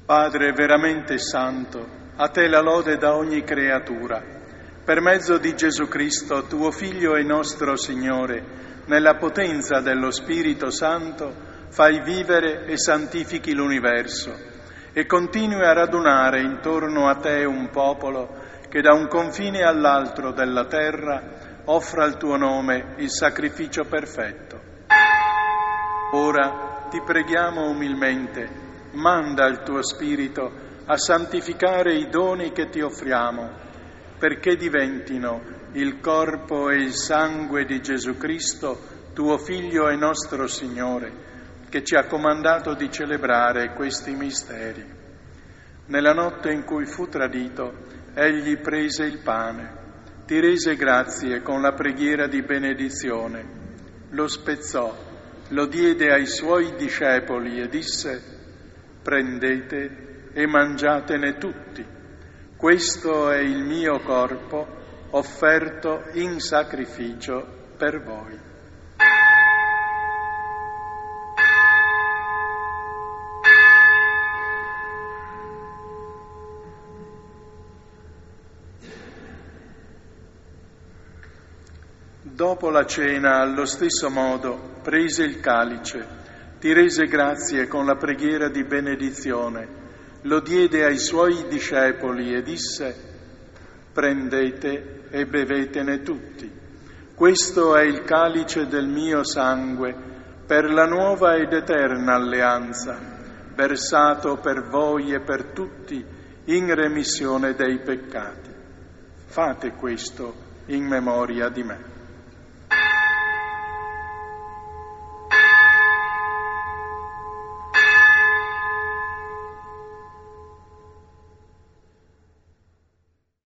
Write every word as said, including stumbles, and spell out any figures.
Padre veramente santo, a te la lode da ogni creatura. Per mezzo di Gesù Cristo, tuo Figlio e nostro Signore, nella potenza dello Spirito Santo, fai vivere e santifichi l'universo e continui a radunare intorno a te un popolo che da un confine all'altro della terra offra al tuo nome il sacrificio perfetto. Ora ti preghiamo umilmente, manda il tuo Spirito a santificare i doni che ti offriamo, perché diventino il corpo e il sangue di Gesù Cristo, tuo Figlio e nostro Signore, che ci ha comandato di celebrare questi misteri. Nella notte in cui fu tradito, egli prese il pane, ti rese grazie con la preghiera di benedizione, lo spezzò, lo diede ai suoi discepoli e disse: prendete e mangiatene tutti. Questo è il mio corpo offerto in sacrificio per voi. Dopo la cena, allo stesso modo, prese il calice, ti rese grazie con la preghiera di benedizione, lo diede ai suoi discepoli e disse: prendete e bevetene tutti. Questo è il calice del mio sangue per la nuova ed eterna alleanza, versato per voi e per tutti in remissione dei peccati. Fate questo in memoria di me.